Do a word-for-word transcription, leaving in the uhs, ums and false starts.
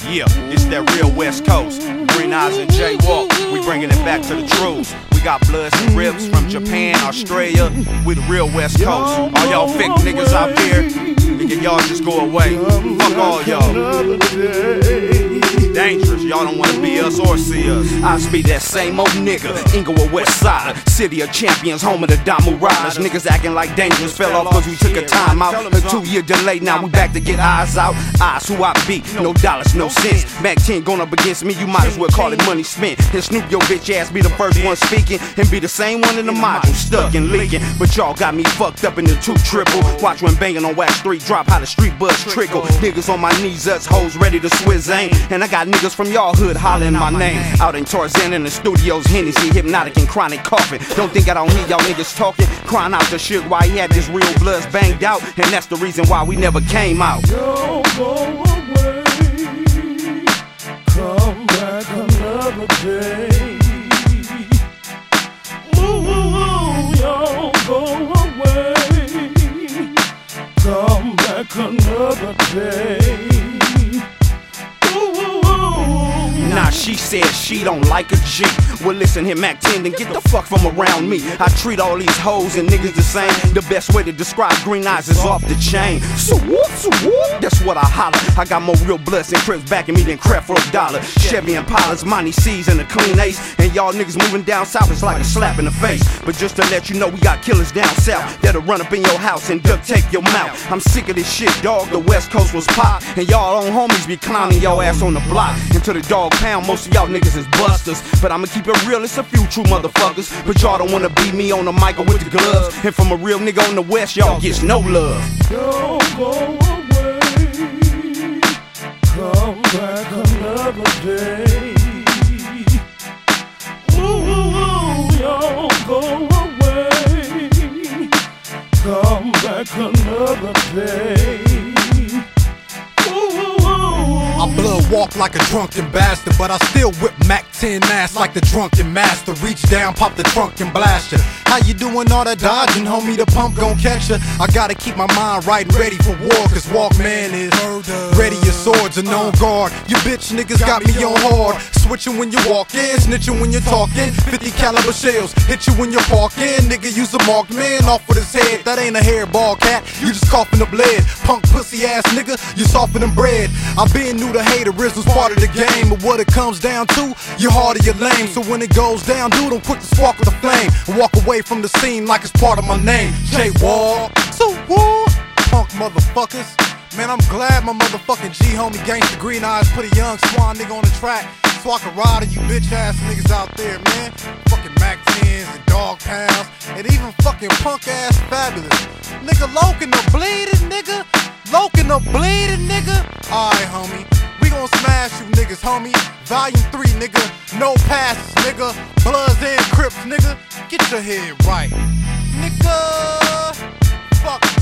Yeah, it's that real West Coast. Green Eyes and J-Walk, we bringing it back to the truth. We got Bloods and Rips from Japan, Australia. We the real West Coast. All y'all fake niggas out there, nigga, y'all just go away. Fuck all y'all. Dangerous, y'all don't wanna be us or see us. I be that same old nigga, Inglewood West Side, city of champions, home of the Damu Riders. Niggas acting like dangerous, fell off cause we took a time out. A two year delay, now we back to get eyes out. Eyes who I be, no dollars, no cents. Mac ten going up against me, you might as well call it money spent. And Snoop your bitch ass be the first one speaking, and be the same one in the module, stuck and leaking. But y'all got me fucked up in the two triple. Watch when banging on Wax three drop, how the street buzz trickle. Niggas on my knees, us hoes ready to swizz aim. And I got niggas from y'all hood hollering my name. Out in Tarzan in the studios, Hennessy, Hypnotic and Chronic coughing. Don't think I don't hear y'all niggas talking, crying out the shit why he had this real bloods banged out. And that's the reason why we never came out. Don't go away, come back another day. Ooh, don't go away, come back another day. Nah, she said she don't like a G. Well listen here, Mac ten, then get the fuck from around me. I treat all these hoes and niggas the same. The best way to describe Green Eyes is off the chain. So whoop, so whoop, that's what I holler. I got more real bloods and Crips backing me than crap for a dollar. Chevy Impalas, Monty C's and a clean ace. And y'all niggas moving down south is like a slap in the face. But just to let you know, we got killers down south that'll run up in your house and duct tape your mouth. I'm sick of this shit, dog. The West Coast was pop, and y'all own homies be clowning your ass on the block. Until the dog pound, most of y'all niggas is busters. But I'ma keep it real, it's a few true motherfuckers. But y'all don't wanna beat me on the mic or with the gloves. And from a real nigga on the West, y'all gets no love. Don't go away, come back another day. Ooh, don't go away, come back another day. I blood walk like a drunken bastard, but I still whip Mac ten ass like the drunken master. Reach down, pop the trunk and blast ya. How you doing all that dodging, homie? The pump gon' catch ya. I gotta keep my mind right and ready for war, cause Walkman is ready, your swords are on guard. You bitch niggas got me on hard. Switching when you walk in, snitching when you're talking. fifty caliber shells hit you when you're parking. Nigga use a marked man off with his head. That ain't a hairball cat, you just coughing up lead. Punk pussy ass nigga, you softer than bread. I been knew the haterism was part of the game, but what it comes down to, you're hard or you're lame. So when it goes down, dude, I'm quick to spark with a flame and walk away from the scene like it's part of my name. J-Walk, so what? Punk motherfuckers. Man, I'm glad my motherfucking G homie Gangsta Green Eyes put a young swan nigga on the track, so I can ride on you bitch ass niggas out there, man. Fucking Mac tens and dog pounds, and even fucking punk ass Fabulous. Nigga, Loken the bleeding, nigga. Loken the bleeding, nigga. Alright, homie. We gon' smash you niggas, homie. Volume three, nigga. No passes, nigga. Bloods and Crips, nigga. Get your head right, nigga. Fuck.